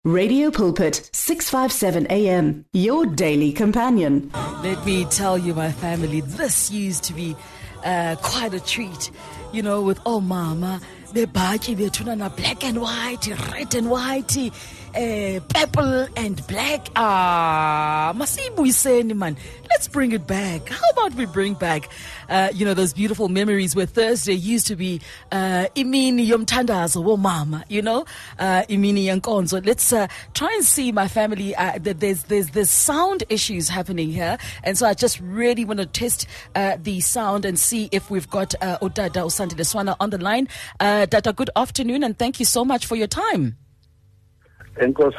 Radio Pulpit, 657 AM, your daily companion. Let me tell you, my family, this used to be quite a treat. You know, with mama, the baji, the tunana, black and white, red and white, purple and black. Masibu iseni man. Let's bring it back. How about we bring back, those beautiful memories where Thursday used to be imini yomtandazo wo mama, imini yankonzo. Let's try and see, my family, that there's sound issues happening here, and so I just really want to test the sound and see if we've got Odada Usandile Swana on the line. Dada, good afternoon, and thank you so much for your time. And good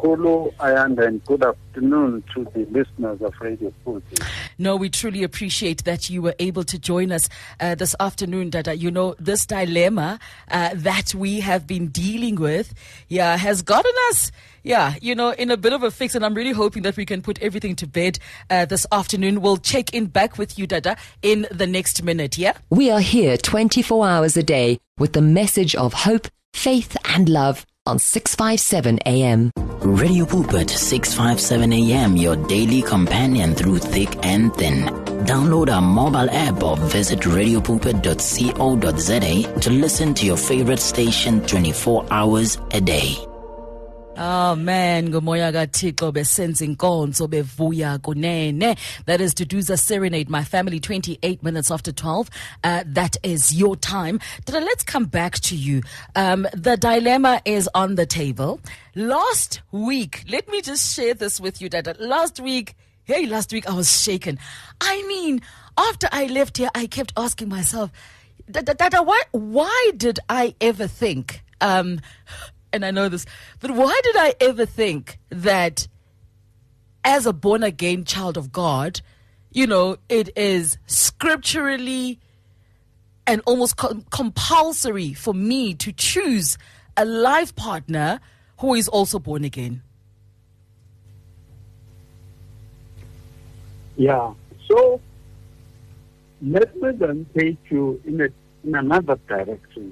afternoon to the listeners of Radio Pulpit. No, we truly appreciate that you were able to join us this afternoon, Dada. You know, this dilemma that we have been dealing with, has gotten us, in a bit of a fix. And I'm really hoping that we can put everything to bed this afternoon. We'll check in back with you, Dada, in the next minute, yeah? We are here 24 hours a day with the message of hope, faith and love on 657 AM. Radio Pulpit 657 AM, your daily companion through thick and thin. Download our mobile app or visit radiopulpit.co.za to listen to your favorite station 24 hours a day. Oh man, ngomoya kaThixo besenza inkonzo bevuya kunene. That is Duduza Serenade, my family, 28 minutes after 12. That is your time. Dada, let's come back to you. The dilemma is on the table. Last week, let me just share this with you, Dada. Last week I was shaken. I mean, after I left here, I kept asking myself, Dada, why did I ever think, and I know this, but why did I ever think that as a born-again child of God, it is scripturally and almost compulsory for me to choose a life partner who is also born again? Yeah, so let me then take you in another direction.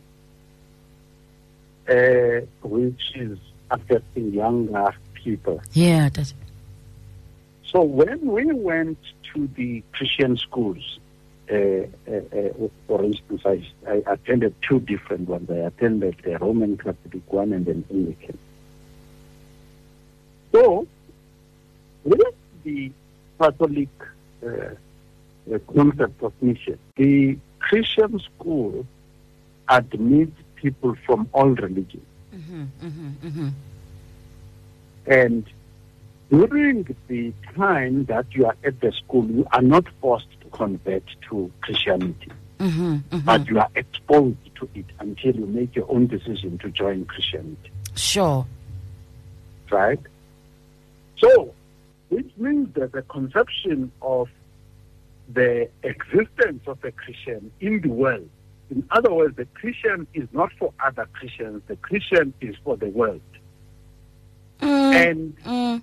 Which is affecting younger people. Yeah, that's it. So when we went to the Christian schools, for instance, I attended two different ones. I attended the Roman Catholic one and an Anglican. So with the Catholic concept of mission, the Christian school admits people from all religions. And during the time that you are at the school, you are not forced to convert to Christianity, but you are exposed to it until you make your own decision to join Christianity. Sure. Right? So, which means that the conception of the existence of a Christian in the world, in other words, the Christian is not for other Christians. The Christian is for the world. And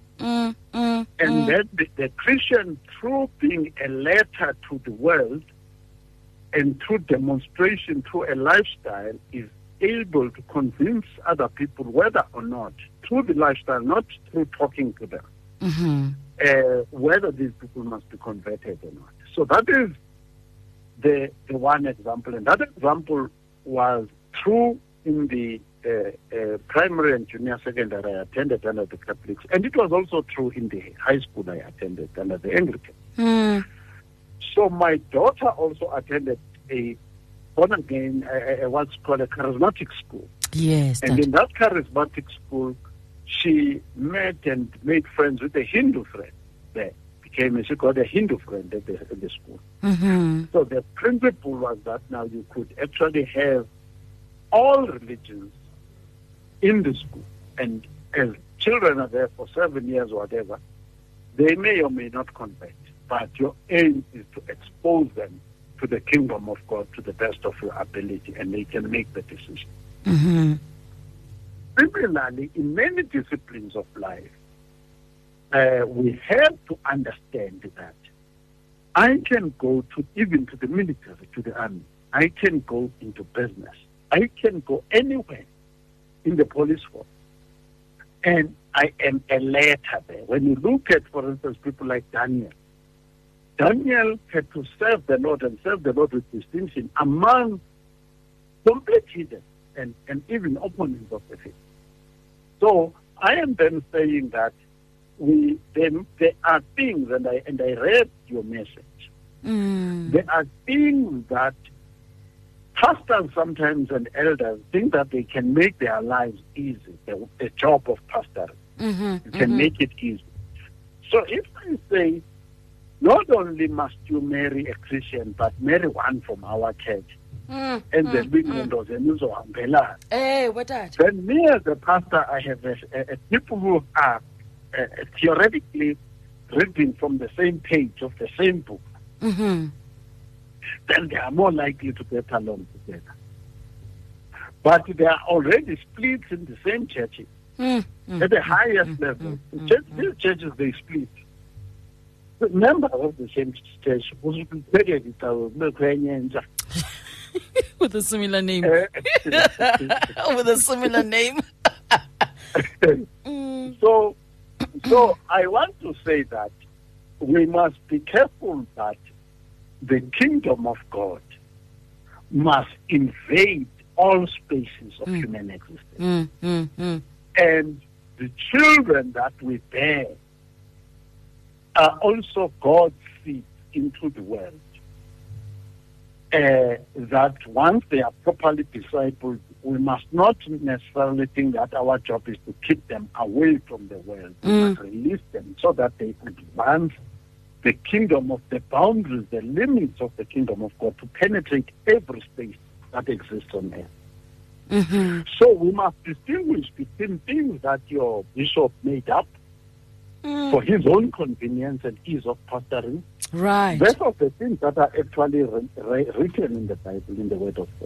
that the Christian, through being a letter to the world and through demonstration, through a lifestyle, is able to convince other people, whether or not, through the lifestyle, not through talking to them, whether these people must be converted or not. So that is the one example, and that example was true in the primary and junior secondary I attended under the Catholics, and it was also true in the high school I attended under the Anglican. So my daughter also attended a born-again, what's called a charismatic school. Yes. And in that charismatic school, she met and made friends with a Hindu friend there. She got a Hindu friend at the school. So the principle was that now you could actually have all religions in the school. And as children are there for 7 years or whatever, they may or may not convert. But your aim is to expose them to the kingdom of God to the best of your ability, and they can make the decision. Similarly, in many disciplines of life, we have to understand that I can go even to the military, to the army. I can go into business. I can go anywhere in the police force. And I am a letter there. When you look at, for instance, people like Daniel had to serve the Lord and serve the Lord with distinction among complete heathens and even opponents of the faith. So I am then saying that there are things, and I read your message. There are things that pastors sometimes and elders think that they can make their lives easy, the job of pastoring. You can make it easy. So if I say, not only must you marry a Christian, but marry one from our church, and the windows and then me as a pastor, I have a people who are theoretically reading from the same page of the same book. Then they are more likely to get along together. But they are already split in the same churches at the highest level. These churches, they split. The members of the same church with a similar name. With a similar name. So I want to say that we must be careful that the kingdom of God must invade all spaces of human existence. And the children that we bear are also God's seed into the world. That once they are properly discipled, we must not necessarily think that our job is to keep them away from the world. We must release them so that they advance the kingdom of the boundaries, the limits of the kingdom of God, to penetrate every space that exists on earth. So we must distinguish between things that your bishop made up for his own convenience and ease of pastoring, right, versus the things that are actually written in the Bible, in the Word of God.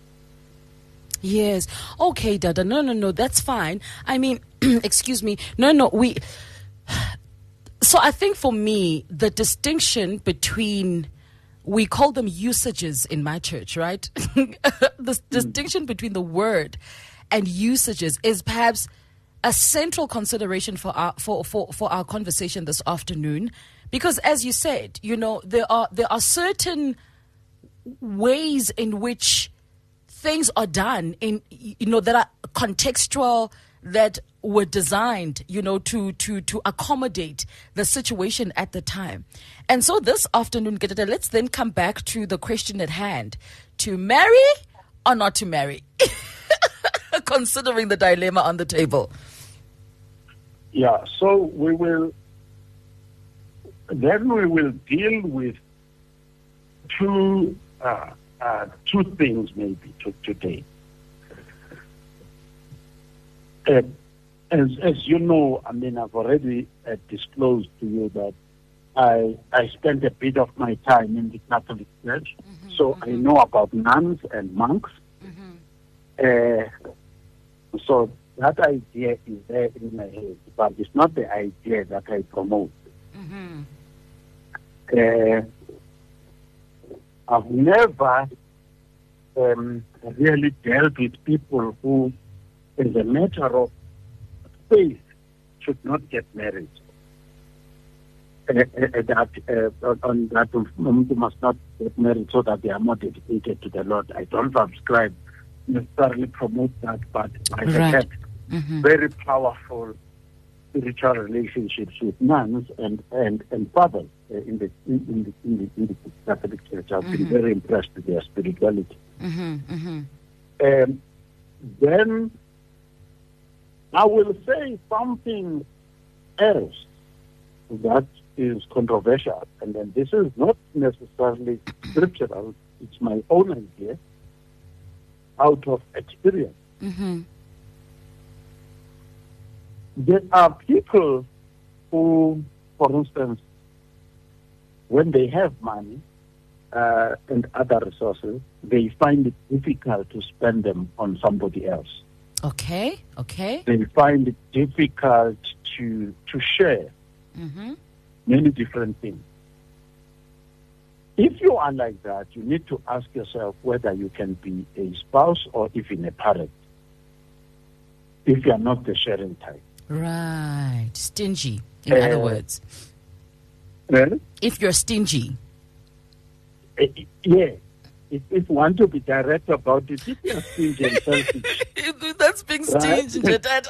Yes. Okay, Dada. No, that's fine. I mean, excuse me. No, so I think for me, the distinction between, we call them usages in my church, right? The distinction between the word and usages is perhaps a central consideration for our conversation this afternoon, because as you said, there are certain ways in which things are done that are contextual, that were designed, to accommodate the situation at the time. And so this afternoon, let's then come back to the question at hand: to marry or not to marry? Considering the dilemma on the table. Yeah, so we will deal with two things maybe today. As you know, I mean, I've already disclosed to you that I spent a bit of my time in the Catholic Church, so I know about nuns and monks. So that idea is there in my head, but it's not the idea that I promote. I've never really dealt with people who, as a matter of faith, should not get married. That must not get married so that they are more dedicated to the Lord. I don't subscribe, necessarily promote that, but I have had very powerful spiritual relationships with nuns and fathers in the Catholic Church. I've been very impressed with their spirituality. Then I will say something else that is controversial, and then this is not necessarily scriptural. It's my own idea out of experience. There are people who, for instance, when they have money and other resources, they find it difficult to spend them on somebody else. Okay. They find it difficult to share many different things. If you are like that, you need to ask yourself whether you can be a spouse or even a parent, if you are not the sharing type. Right. Stingy, in other words. If you're stingy. Yeah. If you want to be direct about it, if you're stingy and selfish. That's being stingy, Dad.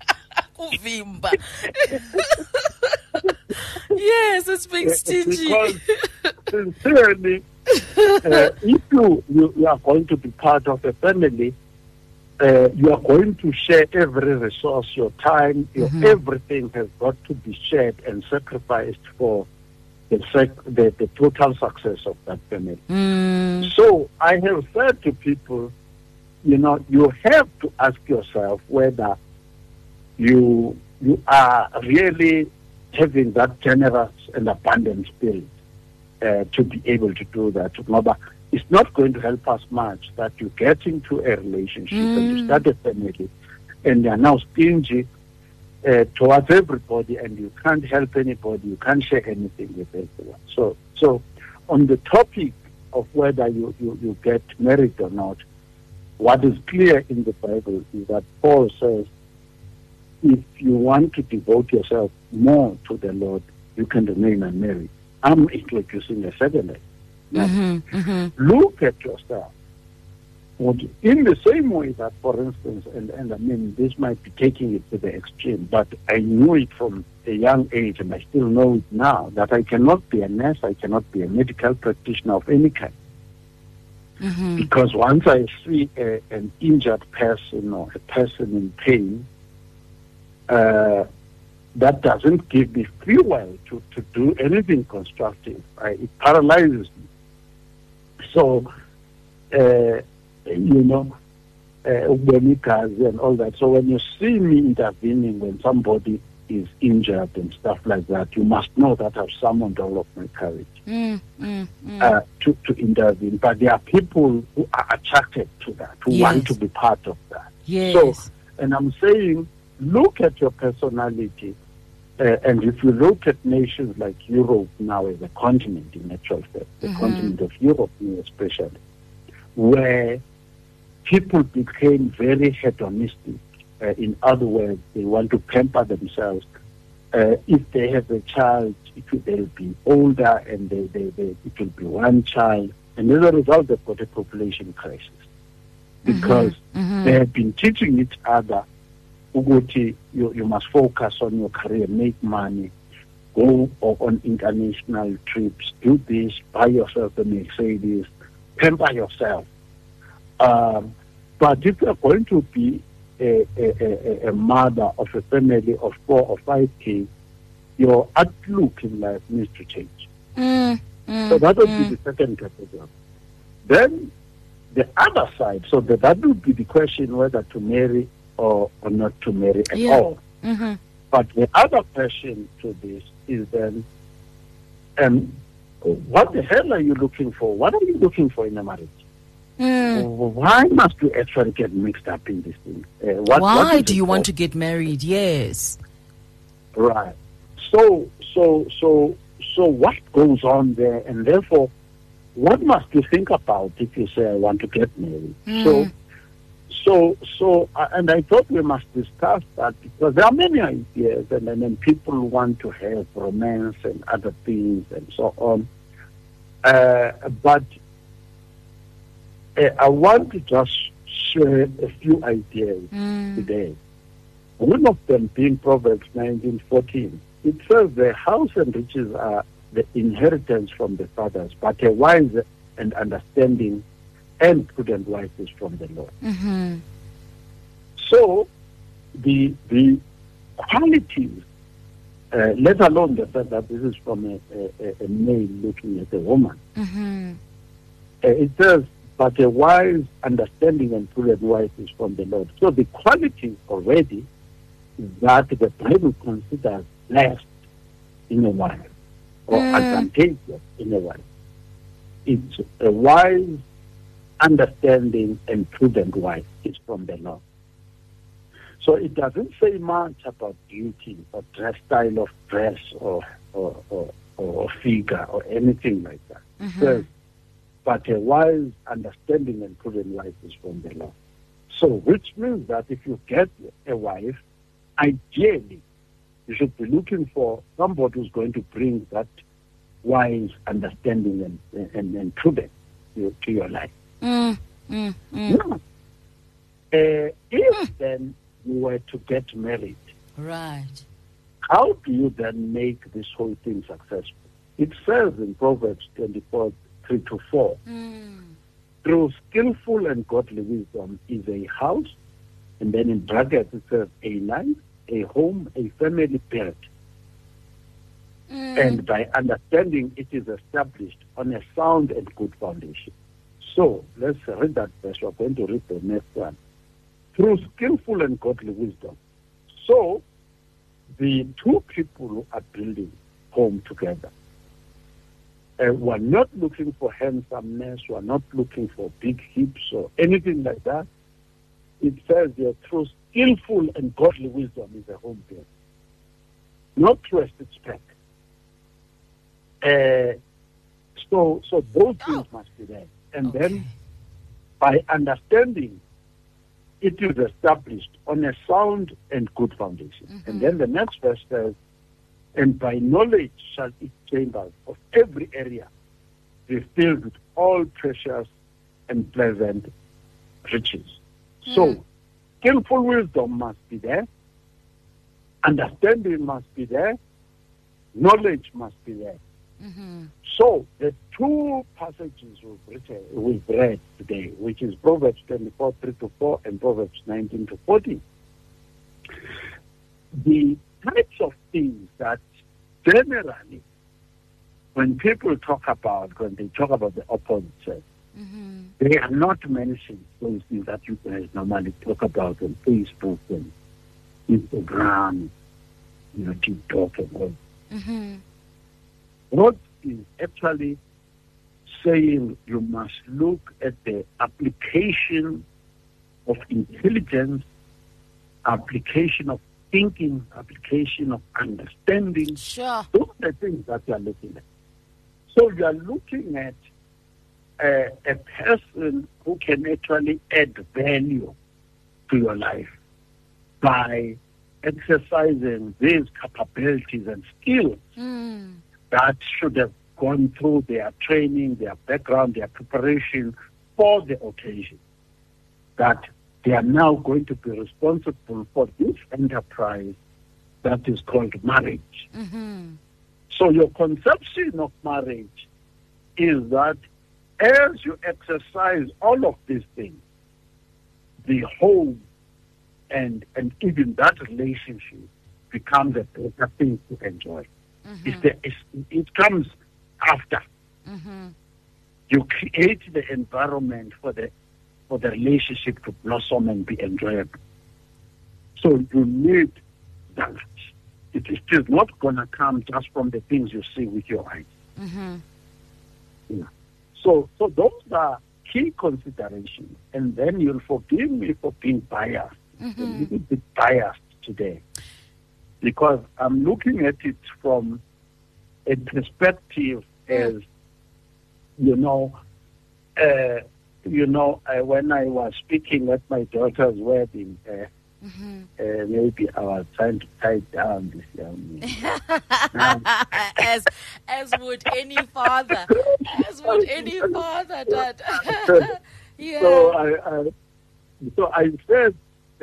Yes, it's being stingy. Because sincerely, if you are going to be part of a family, you are going to share every resource, your time, your everything has got to be shared and sacrificed for the total success of that family. So I have said to people, you have to ask yourself whether you are really having that generous and abundant spirit to be able to do that. But it's not going to help us much that you get into a relationship and you start a family and you are now stingy towards everybody and you can't help anybody, you can't share anything with everyone. So on the topic of whether you get married or not, what is clear in the Bible is that Paul says, if you want to devote yourself more to the Lord, you can remain unmarried. I'm introducing a second way. Look at yourself. In the same way that, for instance, and I mean, this might be taking it to the extreme, but I knew it from a young age, and I still know it now, that I cannot be a nurse, I cannot be a medical practitioner of any kind. Because once I see an injured person or a person in pain, that doesn't give me free will to do anything constructive. It paralyzes me. So, and all that. So when you see me intervening when somebody is injured and stuff like that, you must know that I've summoned all of my courage to intervene. But there are people who are attracted to that, who want to be part of that. So, and I'm saying, look at your personality. And if you look at nations like Europe now as a continent, in actual fact, the continent of Europe especially, where people became very hedonistic. In other words, they want to pamper themselves. If they have a child, they'll be older and it will be one child. And as a result, they've got a population crisis. Because they have been teaching each other, Uguti, you must focus on your career, make money, go on international trips, do this, buy yourself a Mercedes, pamper yourself. But if you're going to be a mother of a family of 4 or 5 kids, your outlook in life needs to change. So that would be the second category. Then the other side, so that would be the question whether to marry or not to marry at all. But the other question to this is then, what the hell are you looking for? What are you looking for in a marriage? Why must you actually get mixed up in this thing? Why do you want to get married? Yes. Right. So what goes on there, and therefore, what must you think about if you say I want to get married? So, and I thought we must discuss that because there are many ideas, and then people want to have romance and other things and so on. But I want to just share a few ideas today. One of them being Proverbs 19:14. It says the house and riches are the inheritance from the fathers, but a wise and understanding and prudent wife is from the Lord. So the qualities, let alone the fact that this is from a male looking at a woman, it says, but a wise, understanding, and prudent wife is from the Lord. So the qualities already that the Bible considers blessed in a wife or advantageous in a wife. It's a wise, understanding, and prudent wife is from the Lord. So it doesn't say much about beauty or dress style of dress or figure or anything like that. It says, but a wise, understanding, and prudent wife is from the Lord. So which means that if you get a wife ideally, you should be looking for somebody who's going to bring that wise understanding and prudence to your life. Yeah. If then you were to get married, Right. how do you then make this whole thing successful? It says in Proverbs 24:3-4, through skillful and godly wisdom is a house, and then in brackets it says a life, a home, a family built. And by understanding it is established on a sound and good foundation. So let's read that verse. We're going to read the next one. Through skillful and godly wisdom. So the two people who are building home together, we're not looking for handsomeness, we're not looking for big hips or anything like that. It says here, through skillful and godly wisdom is a home built. Not through a six-pack. So those things must be there. And then by understanding, it is established on a sound and good foundation. And then the next verse says, and by knowledge shall its chambers of every area be filled with all precious and pleasant riches. So skillful wisdom must be there, understanding must be there, knowledge must be there. So the two passages we've read today, which is Proverbs 24:3-4 and Proverbs 19-14, the types of things that generally, when people talk about the opposite sex, they are not mentioning those things that you guys normally talk about on Facebook and Instagram, TikTok and all. What is actually saying you must look at the application of intelligence, application of thinking, application of understanding. Sure. Those are the things that you are looking at. So you are looking at a person who can actually add value to your life by exercising these capabilities and skills that should have gone through their training, their background, their preparation for the occasion. That they are now going to be responsible for this enterprise that is called marriage. So your conception of marriage is that as you exercise all of these things, the home and even that relationship becomes a better thing to enjoy. It comes after. You create the environment for the relationship to blossom and be enjoyable. So you need that. It is not going to come just from the things you see with your eyes. Yeah. So those are key considerations. And then you'll forgive me for being biased, a little bit biased today, because I'm looking at it from a perspective as, when I was speaking at my daughter's wedding, maybe I was trying to tie down this young man. as would any father. As would any father, Dad. Yeah. So I said,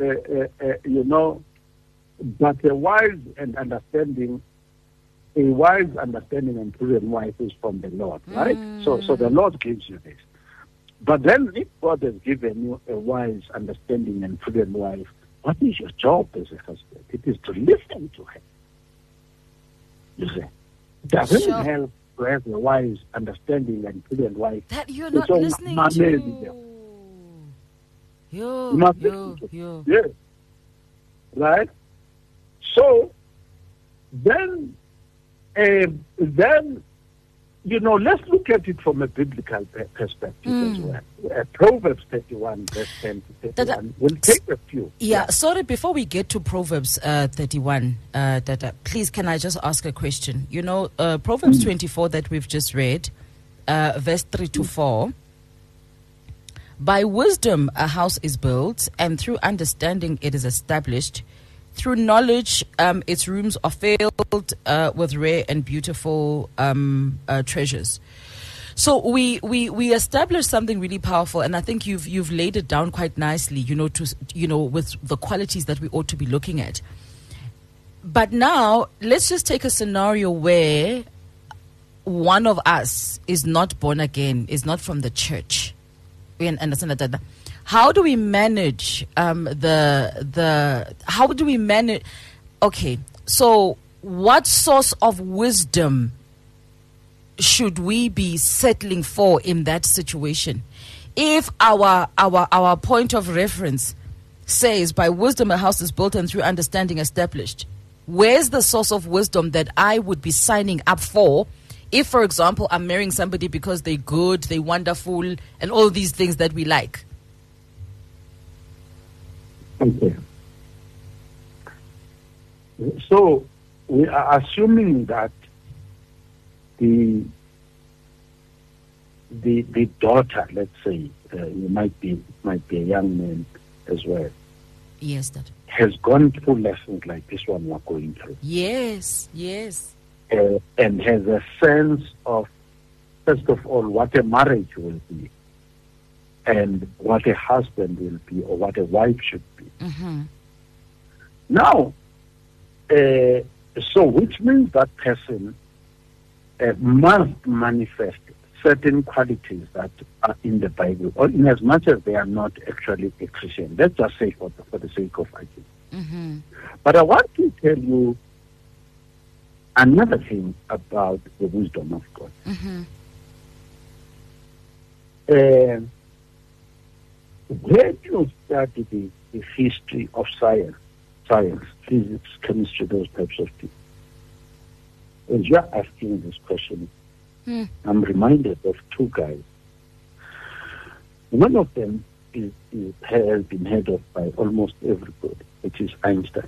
but a wise understanding and prudent wife is from the Lord, right? So the Lord gives you this. But then if God has given you a wise understanding and prudent wife, what is your job as a husband? It is to listen to her. You see, it doesn't help to have a wise understanding and prudent wife that you're not listening to. Yes. Right? So then, let's look at it from a biblical perspective as well. Proverbs 31, verse 10 to 31. We'll take a few. Yeah, sorry, before we get to Proverbs 31, please, can I just ask a question? Proverbs 24 that we've just read, verse 3-4, by wisdom a house is built, and through understanding it is established. through knowledge, its rooms are filled with rare and beautiful treasures. So we established something really powerful, and I think you've laid it down quite nicely, with the qualities that we ought to be looking at. But now let's just take a scenario where one of us is not born again, is not from the church. We understand that. How do we manage how do we manage? Okay, so what source of wisdom should we be settling for in that situation? If our point of reference says, by wisdom a house is built and through understanding established, where's the source of wisdom that I would be signing up for if, for example, I'm marrying somebody because they're good, they're wonderful, and all these things that we like? Okay. So we are assuming that the daughter, let's say, you might be a young man as well. Yes, Dad. Has gone through lessons like this one we're going through. Yes. And has a sense of, first of all, what a marriage will be, and what a husband will be, or what a wife should be. Mm-hmm. Now, so which means that person must manifest certain qualities that are in the Bible, or in as much as they are not actually a Christian. Let's just say for the sake of argument. Mm-hmm. But I want to tell you another thing about the wisdom of God. Mm-hmm. When you study the history of science, physics, chemistry, those types of things, as you're asking this question, I'm reminded of two guys. One of them has been heard of by almost everybody, which is Einstein.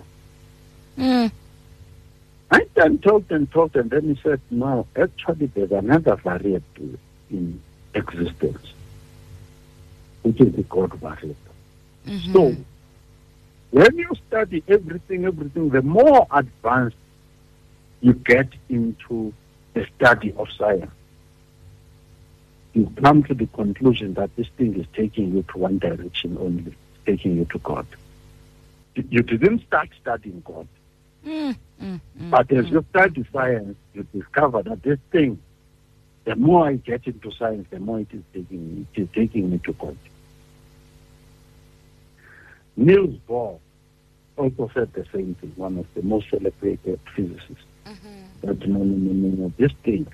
Einstein talked, and then he said, no, actually there's another variable in existence, which is the God variable. Mm-hmm. So, when you study everything, the more advanced you get into the study of science, you come to the conclusion that this thing is taking you to one direction only, taking you to God. You didn't start studying God. But as you study science, you discover that this thing, the more I get into science, the more it is taking me to God. Niels Bohr also said the same thing, one of the most celebrated physicists. That no, this thing,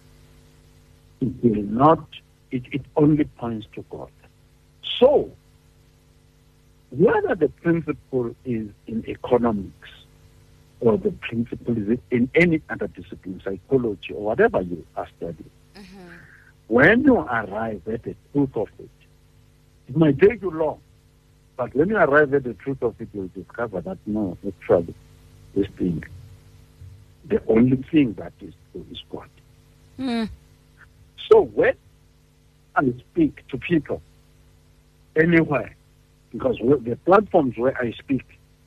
it only points to God. So, whether the principle is in economics, or the principle is in any other discipline, psychology, or whatever you are studying, when you arrive at the truth of it, it might take you long, but when you arrive at the truth of it, you'll discover that no, actually, this thing, the only thing that is true is God. So when I speak to people anywhere, because the platforms where I speak,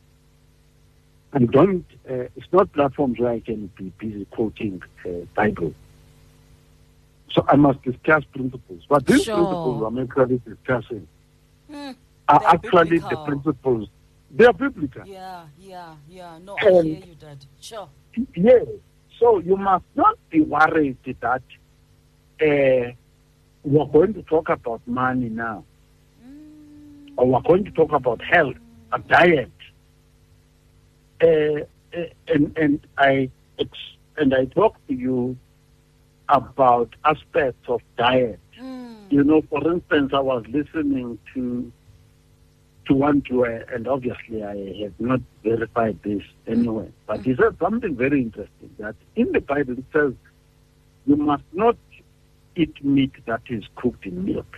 I don't, it's not platforms where I can be busy quoting Bible. So I must discuss principles. But these principles I'm actually discussing are actually biblical. The principles. They are biblical. Yeah. No, I hear you, Dad. Sure. Yes. So you must not be worried that we're going to talk about money now. Or we're going to talk about health, a diet. And I talk to you about aspects of diet. You know, for instance, I was listening to one and obviously I have not verified this anyway, but he said something very interesting, that in the Bible it says you must not eat meat that is cooked in milk.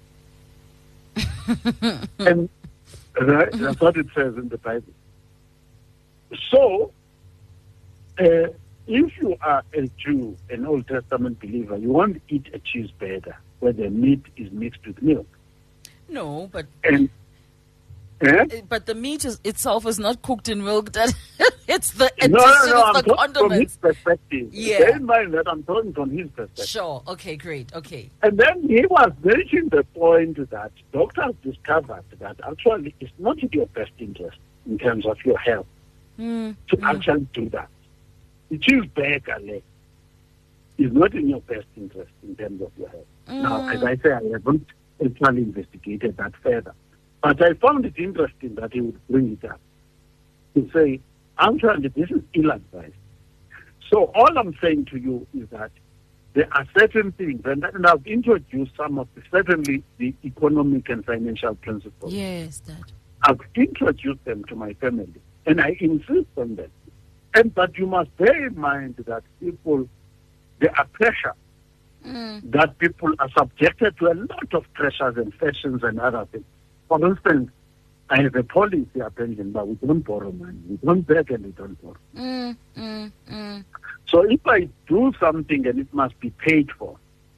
And that's what it says in the Bible. So, if you are a Jew, an Old Testament believer, you won't eat a cheeseburger where the meat is mixed with milk. No, but... But the meat itself is not cooked in milk. It's the No, I'm the talking from his condiments. perspective. Yeah. Bear in mind that I'm talking from his perspective. Sure. Okay. Great. Okay. And then he was making the point that doctors discovered that actually it's not in your best interest in terms of your health to actually do that. It is bad, Ale. It's not in your best interest in terms of your health. Now, as I say, I haven't actually investigated that further. But I found it interesting that he would bring it up to say, actually, this is ill-advised. So all I'm saying to you is that there are certain things, and I've introduced some of certainly the economic and financial principles. Yes, Dad. I've introduced them to my family, and I insist on them. But you must bear in mind that there are pressure, that people are subjected to a lot of pressures and fashions and other things. For instance, I have a policy at Benjamin, but we don't borrow money. We don't beg and we don't borrow. So if I do something and it must be paid for,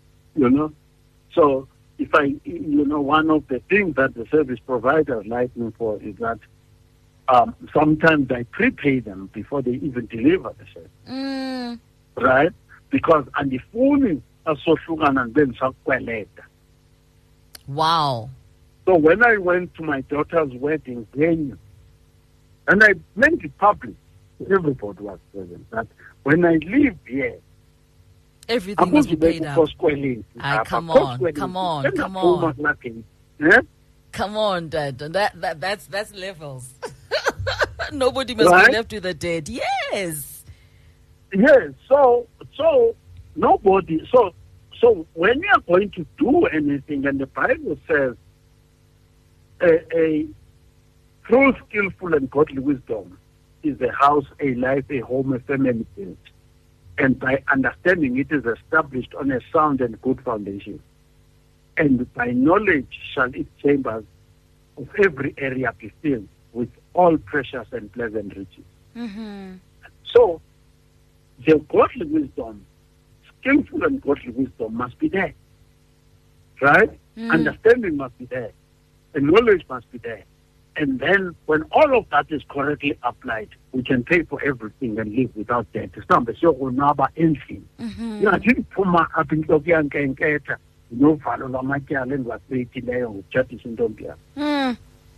so if one of the things that the service providers like me for is that sometimes I prepay them before they even deliver the service. Right? Because andifuni asohlukana then sakweleta. Wow. So when I went to my daughter's wedding venue, and I made it public, everybody was present, that when I leave here, everything must be paid out. Come on. Come on, Dad. That's levels. Nobody must be left with the dead. Yes. Yes. So nobody. So when you are going to do anything, and the Bible says, a true, skillful, and godly wisdom is a house, a life, a home, a family built. And by understanding it is established on a sound and good foundation. And by knowledge shall its chambers of every area be filled with all precious and pleasant riches. So, the godly wisdom, skillful and godly wisdom must be there. Right? Understanding must be there. And knowledge must be there. And then when all of that is correctly applied, we can pay for everything and live without debt. Mhlawumbe siyokonwaba endlini. Ingathi iphuma apha intloko yankenketha novalo lwamatyala endiwaseyithileyo ngokutshatisa intombi yakho.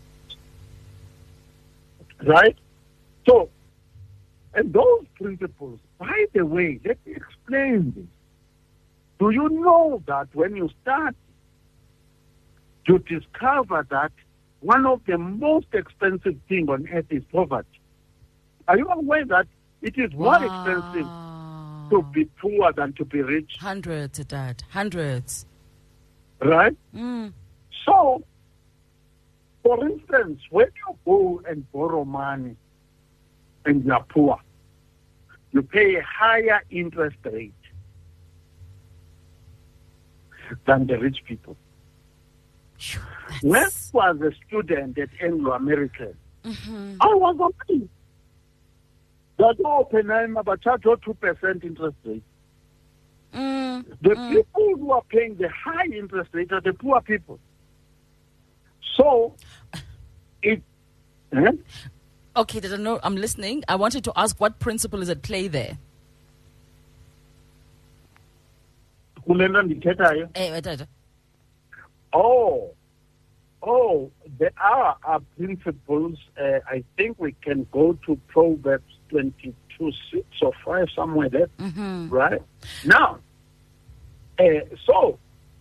Right? So, and those principles, by the way, let me explain this. Do you know that when you start, you discover that one of the most expensive things on earth is poverty? Are you aware that it is more expensive to be poor than to be rich? Hundreds, Dad. Hundreds. Right? So, for instance, when you go and borrow money and you are poor, you pay a higher interest rate than the rich people. When I was a student at Anglo-American, I was amazed that Oppenheimer charged 2% interest rate. The people who are paying the high interest rate are the poor people. So, Okay, no, I'm listening. I wanted to ask, what principle is at play there? There are principles. I think we can go to Proverbs 22:6 or 5, somewhere there. Right? Now, so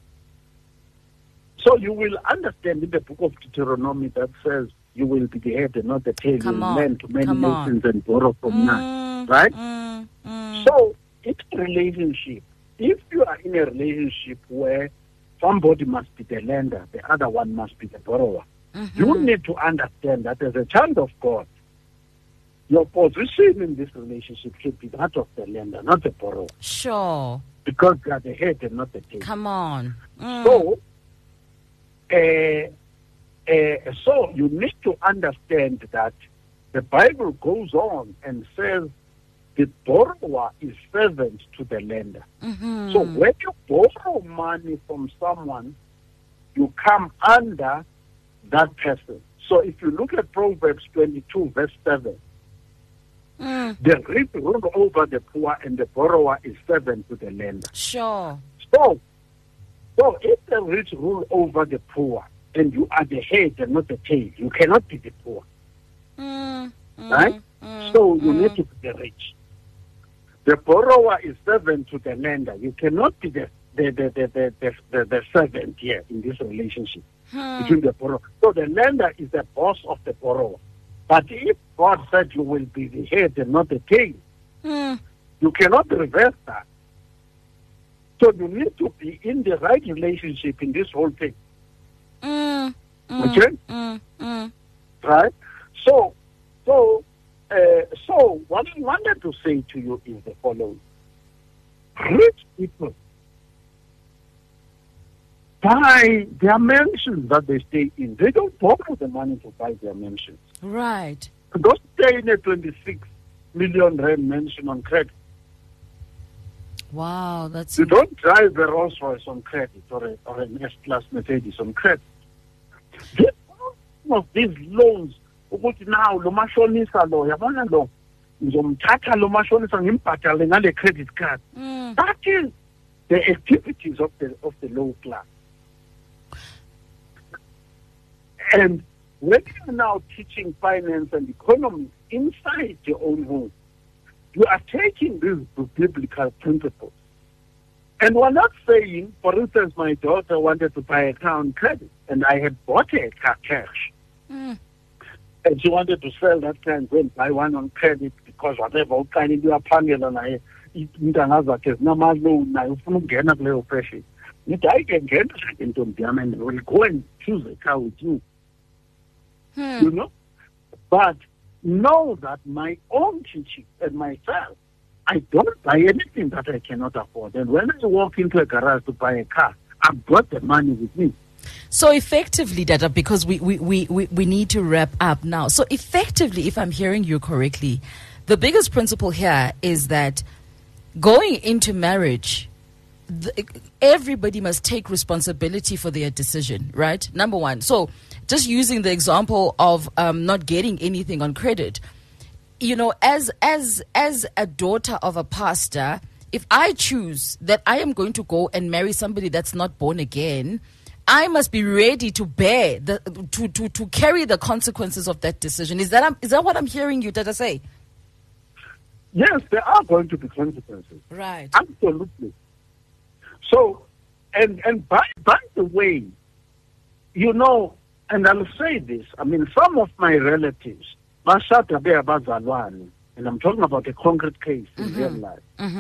you will understand in the book of Deuteronomy that says you will be the head and not the tail. You will lend to many nations and borrow from none. Right? So, it's a relationship. If you are in a relationship where somebody must be the lender, the other one must be the borrower, you need to understand that as a child of God, your position in this relationship should be that of the lender, not the borrower. Sure. Because you are the head and not the tail. Come on. So you need to understand that the Bible goes on and says the borrower is servant to the lender. So when you borrow money from someone, you come under that person. So if you look at Proverbs 22, verse 7, the rich rule over the poor and the borrower is servant to the lender. Sure. So if the rich rule over the poor and you are the head and not the tail, you cannot be the poor. Right? So you need to be the rich. The borrower is servant to the lender. You cannot be the servant here in this relationship between the borrower. So the lender is the boss of the borrower. But if God said you will be the head and not the tail, you cannot reverse that. So you need to be in the right relationship in this whole thing. Okay? Right? So what I wanted to say to you is the following. Rich people, buy their mansions that they stay in. They don't borrow the money to buy their mansions. Right. Don't stay in a 26 million rand mansion on credit. Wow, that's... You don't drive a Rolls Royce on credit or an S-Class Mercedes on credit. Some of these loans, ukuthi now lo mashonisa lo yabona lo ngizomthatha lo mashonisa ngimbhadale ngale credit card. That is the activities of the low class. And when you're now teaching finance and economics inside your own home, you are taking these biblical principles. And we're not saying, for instance, my daughter wanted to buy a car on credit, and I had bought a car cash. And she wanted to sell that car and go and buy one on credit because whatever, ukanye uyaphangela naye intanga zakhe zinamaloan naye ufuna ukungena kuleyo pressure. Nithi I can get into them and will go and choose a car with you. You know? But know that my own teaching and myself, I don't buy anything that I cannot afford. And when I walk into a garage to buy a car, I've got the money with me. So effectively, Dada, because we need to wrap up now. So effectively, if I'm hearing you correctly, the biggest principle here is that going into marriage, everybody must take responsibility for their decision, right? Number one. So just using the example of not getting anything on credit, you know, as a daughter of a pastor, if I choose that I am going to go and marry somebody that's not born again, I must be ready to bear to carry the consequences of that decision. Is that what I'm hearing you, Dada, say? Yes, there are going to be consequences. Right. Absolutely. So, and by the way, you know, and I'll say this, I mean, some of my relatives, bashada beabazalwane, and I'm talking about a concrete case in real life.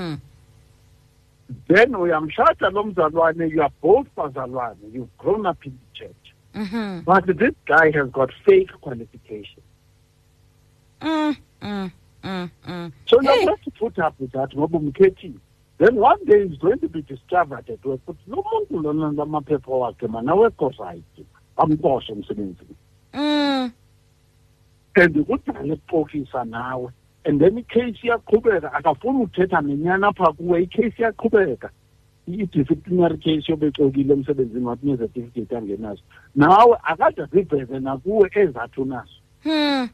Then uyamshada lo mzalwane, you are both bazalwane, you've grown up in the church. But this guy has got fake qualification. So you're going to put up with that, ngoba umkhethi. Then one day he's going to be discovered that lo muntu lona ngamaphepha wakhe mana wekho right. Amboshe emsebenzini. And ukudala ukuxokisa nawe. And then icase iyaqhubeka akafuni ukuthetha nenyana apha kuwe icase iyaqhubeka. I-disciplinary case yobexokile emsebenzini wathi ne-certificate angenazo. Nawe akade ziveze nakuwe ezathu nazo.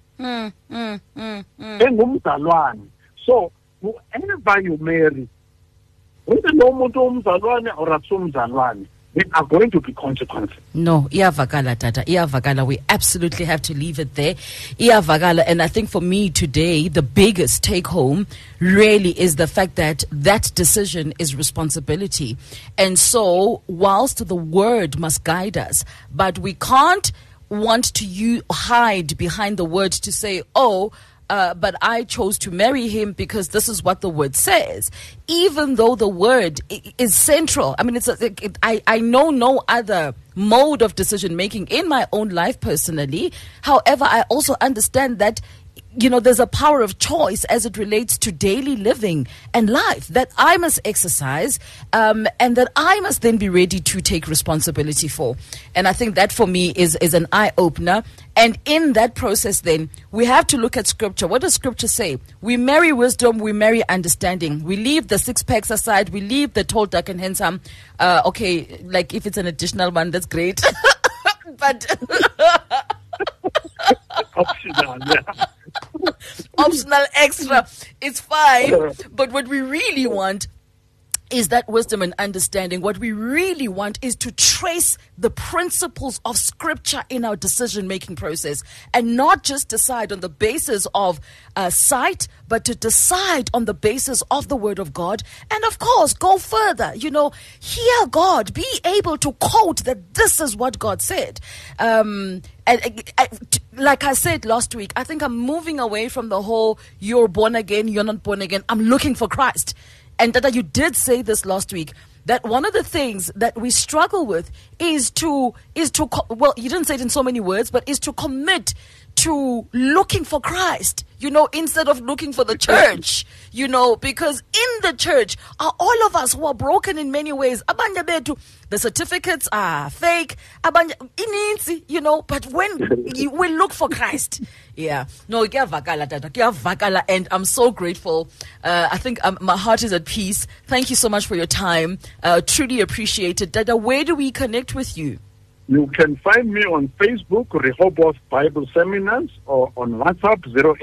Engumzalwane. So whoever you marry, whether no muntu umzalwane or akusumzalwane, there are going to be consequences. No, iyavakala, Tata. Iyavakala. We absolutely have to leave it there. Iyavakala. And I think for me today, the biggest take home really is the fact that that decision is responsibility. And so, whilst the word must guide us, but we can't want to hide behind the word to say, but I chose to marry him because this is what the word says. Even though the word is central. I mean, I know no other mode of decision making in my own life personally. However, I also understand that, you know, there's a power of choice as it relates to daily living and life that I must exercise, and that I must then be ready to take responsibility for. And I think that for me is an eye-opener. And in that process then, we have to look at scripture. What does scripture say? We marry wisdom, we marry understanding. We leave the 6 packs aside, we leave the tall, dark and handsome. Okay, like if it's an additional one, that's great. But... Optional, yeah. Optional extra. It's fine. But what we really want is that wisdom and understanding. What we really want is to trace the principles of Scripture in our decision-making process and not just decide on the basis of sight, but to decide on the basis of the Word of God. And of course, go further, hear God, be able to quote that this is what God said. Like I said last week, I think I'm moving away from the whole you're born again, you're not born again. I'm looking for Christ. And Dada, you did say this last week, that one of the things that we struggle with is to well, you didn't say it in so many words, but is to commit to looking for Christ, instead of looking for the church, because in the church are all of us who are broken in many ways. The certificates are fake, but when we look for Christ, and I'm so grateful. I think my heart is at peace. Thank you so much for your time. Truly appreciate it. Dada, where do we connect with you? You can find me on Facebook, Rehoboth Bible Seminars, or on WhatsApp,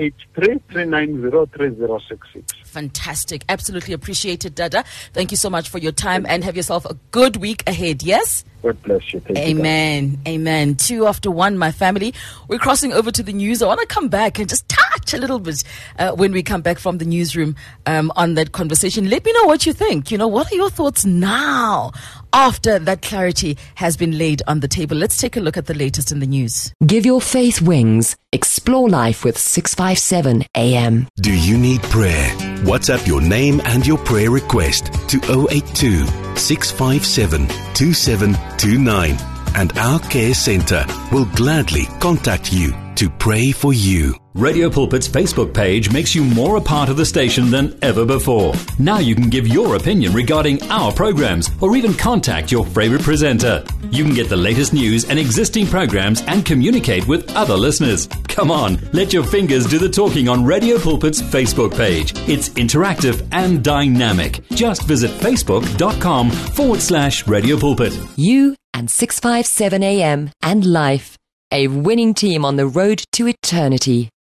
083-390-3066. Fantastic. Absolutely appreciate it, Dada. Thank you so much for your time and have yourself a good week ahead, yes? God bless you. Thank Amen. you. Amen. 2:01, my family. We're crossing over to the news. I want to come back and just touch a little bit when we come back from the newsroom on that conversation. Let me know what you think. What are your thoughts now after that clarity has been laid on the table? Let's take a look at the latest in the news. Give your faith wings. Explore life with 657 AM. Do you need prayer? WhatsApp your name and your prayer request to 082 657 2729 and our care centre will gladly contact you to pray for you. Radio Pulpit's Facebook page makes you more a part of the station than ever before. Now you can give your opinion regarding our programs or even contact your favorite presenter. You can get the latest news and existing programs and communicate with other listeners. Come on, let your fingers do the talking on Radio Pulpit's Facebook page. It's interactive and dynamic. Just visit facebook.com/Radio Pulpit. You and 657 AM and life. A winning team on the road to eternity.